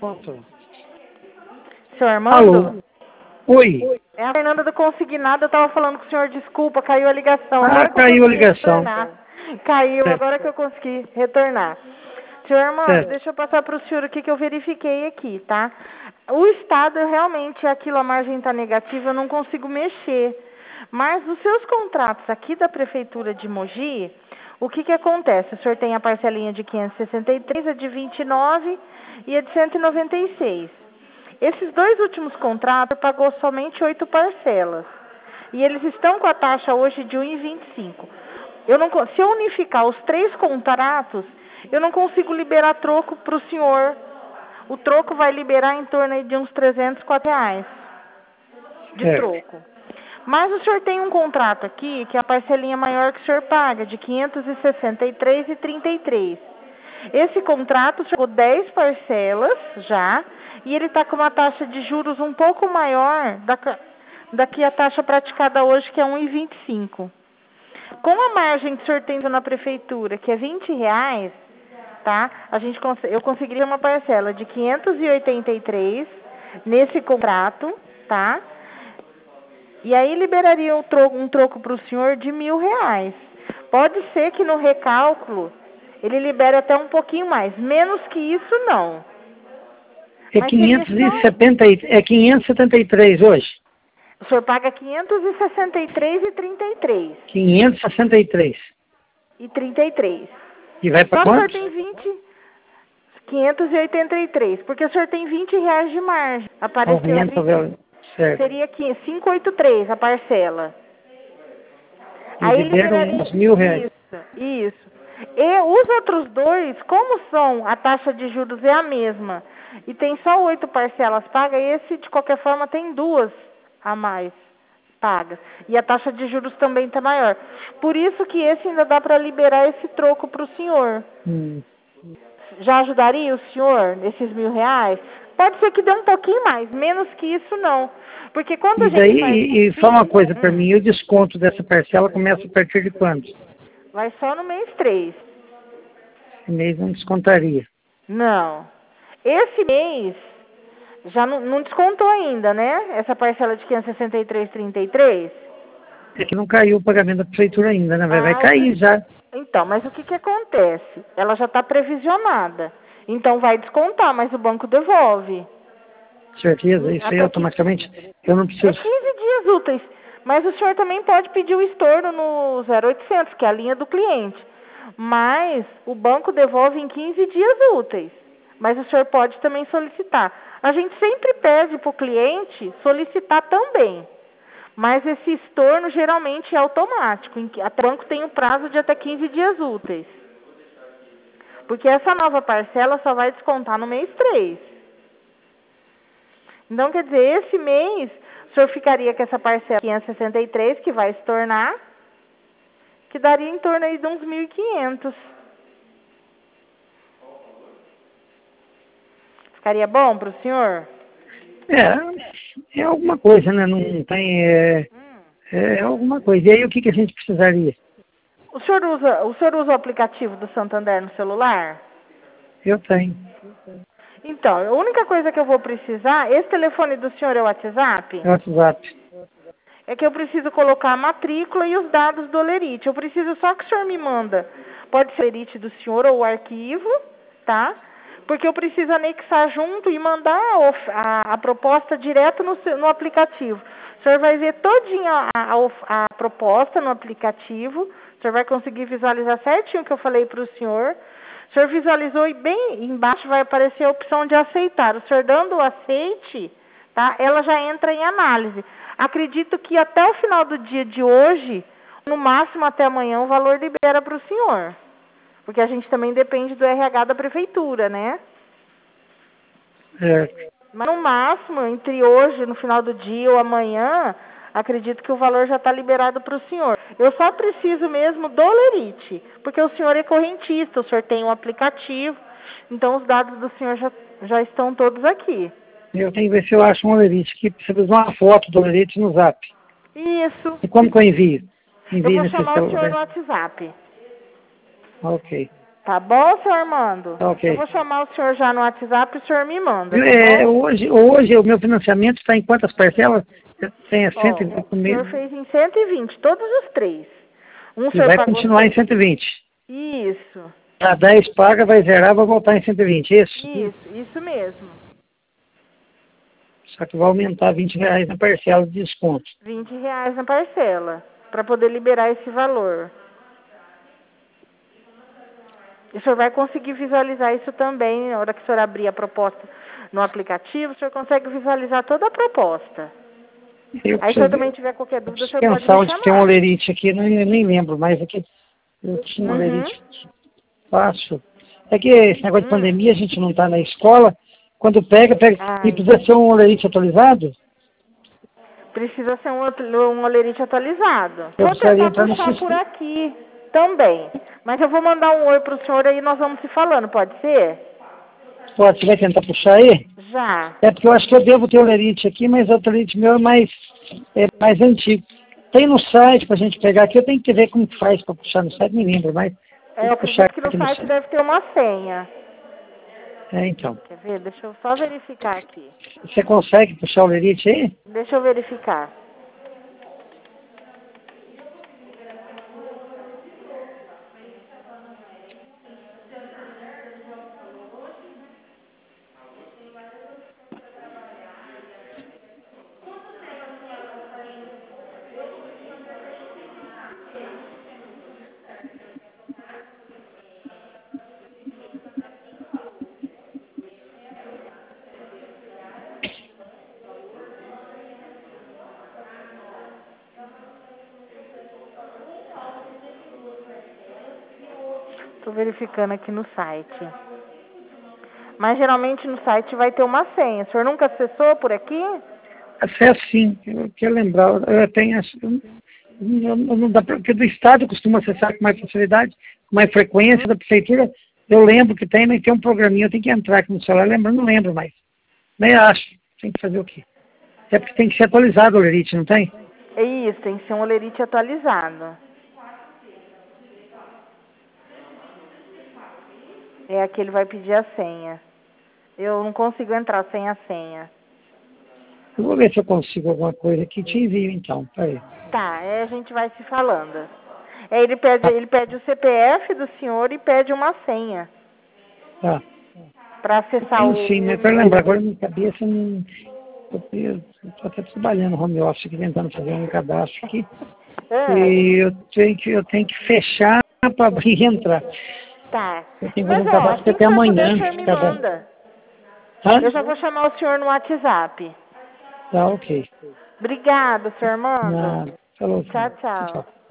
Senhor Armando? Alô? Oi. É a Fernanda do Consignado, eu tava falando com o senhor, desculpa, caiu a ligação. Ah, caiu a ligação. Retornar. Caiu, Certo. agora que eu consegui retornar. Senhor Armando, Certo. deixa eu passar para o senhor o que eu verifiquei aqui, tá? O estado realmente, aquilo, a margem está negativa, eu não consigo mexer. Mas os seus contratos aqui da Prefeitura de Mogi, o que acontece? O senhor tem a parcelinha de 563, a de 29 e a de 196. Esses dois últimos contratos pagou somente 8 parcelas. E eles estão com a taxa hoje de 1,25. Se eu unificar os 3 contratos, eu não consigo liberar troco para o senhor. O troco vai liberar em torno de uns 300, R$ 4 de troco. Mas o senhor tem um contrato aqui, que é a parcelinha maior que o senhor paga, de 563,33. Esse contrato, o senhor pagou 10 parcelas já, e ele está com uma taxa de juros um pouco maior da que a taxa praticada hoje, que é 1,25. Com a margem que o senhor tem na prefeitura, que é R$ 20, tá? Eu conseguiria uma parcela de 583 nesse contrato, tá? E aí liberaria um troco para o senhor de R$ 1.000. Pode ser que no recálculo ele libere até um pouquinho mais. Menos que isso, não. É 573 hoje? O senhor paga 563,33. 563. E 33. E vai para quanto? quanto? O senhor tem 583, porque o senhor tem R$ 20 de margem. Apareceu ali. Certo. Seria aqui 583 a parcela. E aí liberaria uns R$ 1.000. Isso. E os outros dois, como a taxa de juros é a mesma, e tem só 8 parcelas pagas, esse de qualquer forma tem 2 a mais pagas. E a taxa de juros também está maior. Por isso que esse ainda dá para liberar esse troco para o senhor. Já ajudaria o senhor nesses R$ 1.000? Pode ser que dê um pouquinho mais, menos que isso não. Porque quando a gente E só uma coisa para mim, o desconto dessa parcela começa a partir de quando? Vai só no mês 3. Esse mês não descontaria. Não. Esse mês já não descontou ainda, né? Essa parcela de 563,33. É que não caiu o pagamento da prefeitura ainda, né? Vai cair já. Então, mas o que acontece? Ela já está previsionada. Então vai descontar, mas o banco devolve. Certeza, isso aí automaticamente eu não preciso. É 15 dias úteis. Mas o senhor também pode pedir o estorno no 0800, que é a linha do cliente. Mas o banco devolve em 15 dias úteis. Mas o senhor pode também solicitar. A gente sempre pede para o cliente solicitar também. Mas esse estorno geralmente é automático. Até o banco tem um prazo de até 15 dias úteis. Porque essa nova parcela só vai descontar no mês 3. Então, quer dizer, esse mês, o senhor ficaria com essa parcela 563, que vai se tornar, que daria em torno aí de uns 1.500. Ficaria bom para o senhor? É alguma coisa, né? Não tem... É alguma coisa. E aí, o que a gente precisaria? O senhor usa o aplicativo do Santander no celular? Eu tenho. Então, a única coisa que eu vou precisar, esse telefone do senhor é o WhatsApp? É o WhatsApp. É que eu preciso colocar a matrícula e os dados do Olerite. Eu preciso só que o senhor me manda. Pode ser o Olerite do senhor ou o arquivo, tá? Porque eu preciso anexar junto e mandar a proposta direto no aplicativo. O senhor vai ver todinha a proposta no aplicativo. O senhor vai conseguir visualizar certinho o que eu falei para o senhor. O senhor visualizou e bem embaixo vai aparecer a opção de aceitar. O senhor dando o aceite, tá? Ela já entra em análise. Acredito que até o final do dia de hoje, no máximo até amanhã, o valor libera para o senhor. Porque a gente também depende do RH da prefeitura, né? Mas no máximo, entre hoje, no final do dia ou amanhã, acredito que o valor já está liberado para o senhor. Eu só preciso mesmo do Olerite, porque o senhor é correntista, o senhor tem um aplicativo, então os dados do senhor já estão todos aqui. Eu tenho que ver se eu acho um Olerite, que precisa de uma foto do Olerite no Zap. Isso. E como que eu envio? Eu vou chamar o senhor no WhatsApp. Ok. Tá bom, senhor Armando? Tá ok. Eu vou chamar o senhor já no WhatsApp e o senhor me manda, tá bom? Hoje o meu financiamento está em quantas parcelas? Tem a Ó, 120 o senhor mil. fez em 120, todos os três. Um o E senhor vai pagou... continuar em 120. Isso, A 10 paga, vai zerar, vai voltar em 120, isso? isso mesmo. Só que vai aumentar R$ 20 na parcela de desconto. R$ 20 na parcela, para poder liberar esse valor. E o senhor vai conseguir visualizar isso também, na hora que o senhor abrir a proposta no aplicativo, o senhor consegue visualizar toda a proposta. Aí se o senhor também tiver qualquer dúvida, o senhor pode pensar me onde tem um chamar. olerite aqui, eu nem lembro mais. Aqui, eu tinha um Uhum. olerite fácil. É que esse negócio de pandemia, a gente não está na escola. Quando pega. E Ai, precisa ser um olerite atualizado? precisa ser um olerite atualizado. Eu Vou precisaria tentar entrar no puxar por sistema. aqui também. Mas eu vou mandar um oi pro senhor aí e nós vamos se falando, pode ser? Pode, você vai tentar puxar aí? Já. É porque eu acho que eu devo ter olerite aqui, mas o olerite meu é mais antigo. Tem no site pra gente pegar aqui, eu tenho que ver como que faz para puxar no site, não me lembro, mas tem Eu que puxar acredito que no aqui no site site. deve ter uma senha. Então. Quer ver? Deixa eu só verificar aqui. Você consegue puxar o olerite aí? Deixa eu verificar. Estou verificando aqui no site. Mas geralmente no site vai ter uma senha. O senhor nunca acessou por aqui? Acesso sim, eu quero lembrar, eu tenho não dá porque do Estado eu costumo acessar com mais facilidade, com mais frequência, da prefeitura eu lembro que tem, mas tem um programinha, eu tenho que entrar aqui no celular, lembrando, não lembro mais. Nem acho, tem que fazer o quê? É porque tem que ser atualizado o olerite, não tem? É isso, tem que ser um olerite atualizado. É aqui ele vai pedir a senha. Eu não consigo entrar sem a senha. Eu vou ver se eu consigo alguma coisa aqui, te envio então, peraí. Tá, a gente vai se falando. Ele pede o CPF do senhor e pede uma senha Tá. para Eu acessar tenho sim, mas para lembrar, o... agora minha cabeça não. Eu estou até trabalhando home office aqui, tentando fazer um cadastro aqui. Ah, E eu tenho que fechar para abrir e entrar. tá. Eu tenho que fazer Mas um ó, cadastro assim até que o senhor puder, o amanhã. senhor me Cadastro. manda. Hã? Eu já vou chamar o senhor no WhatsApp. Tá, ok. Obrigado, senhor Armando. Nada. Falou, Tchau, senhor. tchau. Tchau.